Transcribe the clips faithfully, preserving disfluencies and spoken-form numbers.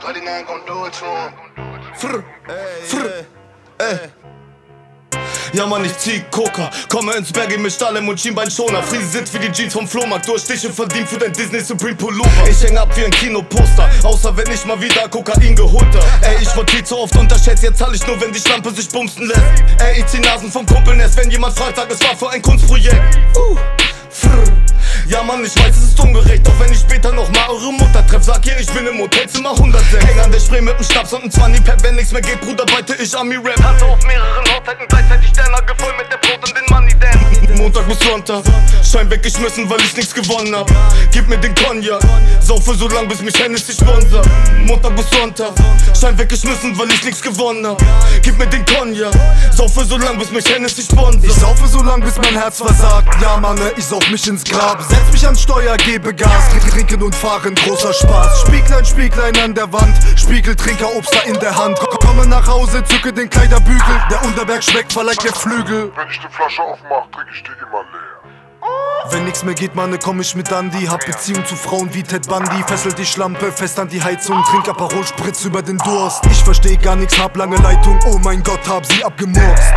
thirty-nine gon' do it to him. Frr, frr, ey. Ja Mann, ich zieh Coca, komme ins Bergi mit Stahlem und Schienbeinschoner. Friese sitzt wie die Jeans vom Flohmarkt, Durchstiche verdient für dein Disney Supreme Pullover. Ich häng ab wie ein Kinoposter, außer wenn ich mal wieder Kokain geholt hab. Ey, ich wurde viel zu oft unterschätzt, jetzt zahl ich nur, wenn die Schlampe sich bumsen lässt. Ey, ich zieh Nasen vom Kumpelnest, wenn jemand fragt, sag, es war für ein Kunstprojekt. Uh, frr. Ja Mann, ich weiß, es ist ungerecht, doch wenn ich später noch mal eure Mutter treff, sag ihr, ich bin im Hotelzimmer hundertsechs. Häng an der Spree mit dem Schnaps und einem zwanzig-Pep, wenn nichts mehr geht, Bruder, beite ich Ami-Rap. Hatte auf mehreren Hochzeiten gleichzeitig Sternhagel voll mit der Brot und den Money Dan. Montag bis Sonntag, Schein weggeschmissen, weil ich nichts gewonnen hab. Gib mir den Cognac, saufe so lang, bis mich Hennessy sponsert. Montag bis Sonntag, Schein weggeschmissen, weil ich nichts gewonnen hab. Gib mir den Cognac, saufe so lang, bis mich Hennessy sponsert. Ich saufe so lang, bis mein Herz versagt. Ja Manne, ich sauf mich ins Grab. Setz mich ans Steuer, gebe Gas, trinken und fahren, großer Spaß. Spieglein, Spieglein an der Wand, Spiegeltrinker, Obst da in der Hand. Komme nach Hause, zücke den Kleiderbügel, der Unterberg schmeckt, verleiht mir Flügel. Wenn ich die Flasche aufmach, trink ich die immer leer. Wenn nix mehr geht, Manne, komm ich mit Andy. Hab Beziehung zu Frauen wie Ted Bundy. Fesselt die Schlampe fest an die Heizung, trink Aperol Spritz über den Durst. Ich versteh gar nix, hab lange Leitung, oh mein Gott, hab sie abgemurkst.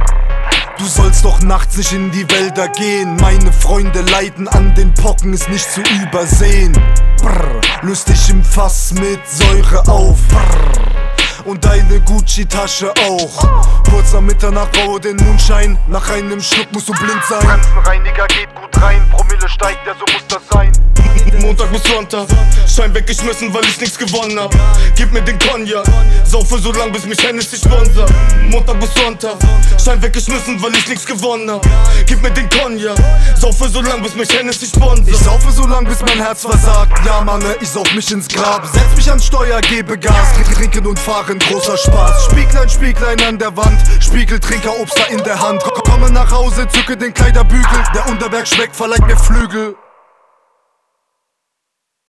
Du sollst doch nachts nicht in die Wälder gehen. Meine Freunde leiden an den Pocken, ist nicht zu übersehen. Brr, löst dich im Fass mit Säure auf. Brr, und deine Gucci-Tasche auch. Kurz nach Mitternacht baue den Mondschein. Nach einem Schluck musst du blind sein. Bremsenreiniger geht gut rein, Promille steigt, ja so muss das sein. Montag bis Sonntag, Schein weggeschmissen, weil ich nichts gewonnen hab. Gib mir den Cognac, saufe so lang, bis mich Hennessy sponsert. Montag bis Sonntag, Schein weggeschmissen, weil ich nichts gewonnen hab. Gib mir den Cognac, saufe so lang, bis mich Hennessy sponsert. Ich saufe so lang, bis mein Herz versagt. Ja Manne, ich sauf mich ins Grab. Setz mich ans Steuer, gebe Gas, trinken und fahren, großer Spaß. Spieglein, Spieglein an der Wand, Spiegeltrinker, Obst da in der Hand. Komme nach Hause, zücke den Kleiderbügel, der Unterberg schmeckt, verleiht mir Flügel.